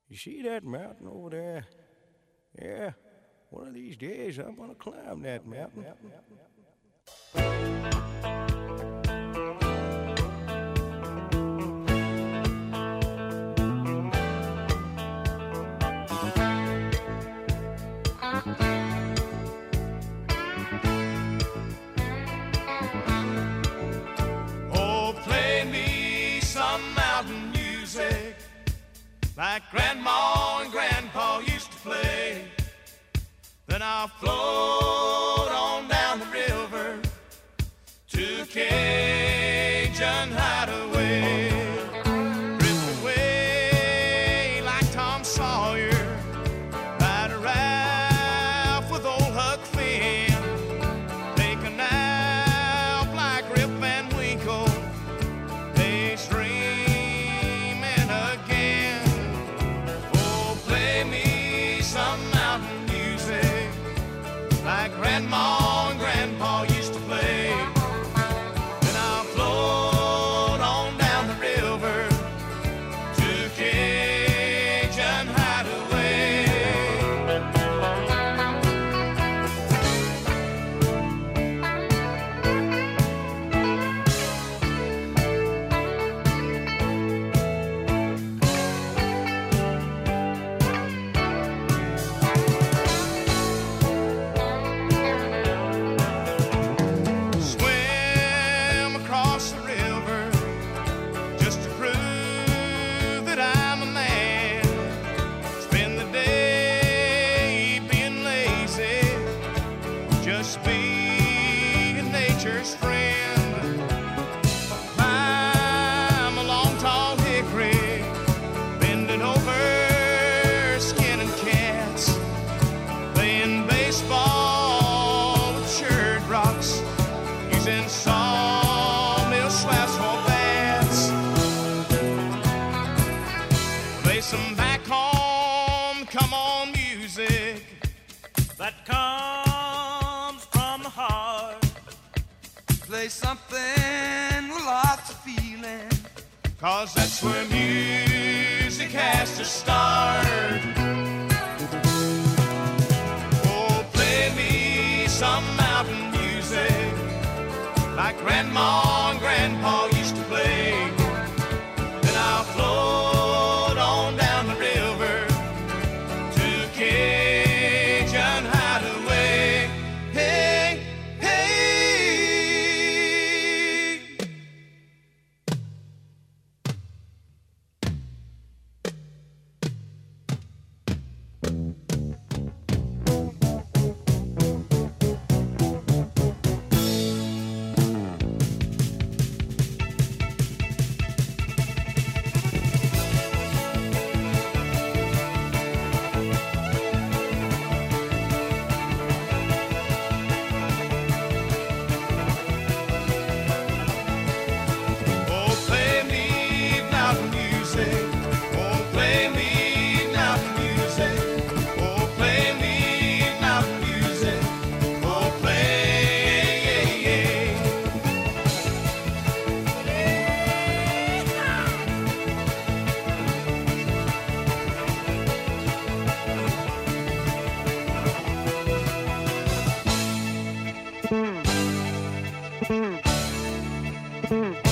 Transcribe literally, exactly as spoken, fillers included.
You see that mountain over there? Yeah, one of these days I'm gonna climb that mountain. Oh, play me some mountain music like Grandma and Grandpa used to play. Then I'll float on down the river to Cajun Hideaway. Drift away like Tom Sawyer, ride a raft with old Huck Finn, take a nap like Rip Van Winkle, daydreaming again. Oh, play me some mountain music like Grandma and Grandpa used to play. Then I'll float on down the river to Cajun Hideaway. Swim across the river just to prove that I'm a man. Spend the day being lazy, just being nature's friend. Climb a long tall hickory, bending over, skinning cats, playing baseball with church rocks, using sawmill slabs for bats. Play some back home, come on music that comes from the heart. Play something with lots of feeling, 'cause that's where music has to start. Oh, play me some mountain music like Grandma and Grandpa used to play. Then I'll float on down the river to Cajun Hideaway. Hey, hey. Oh, play me mountain music. Oh, play me mountain music. Oh, play me mountain music. Oh, play. Mm.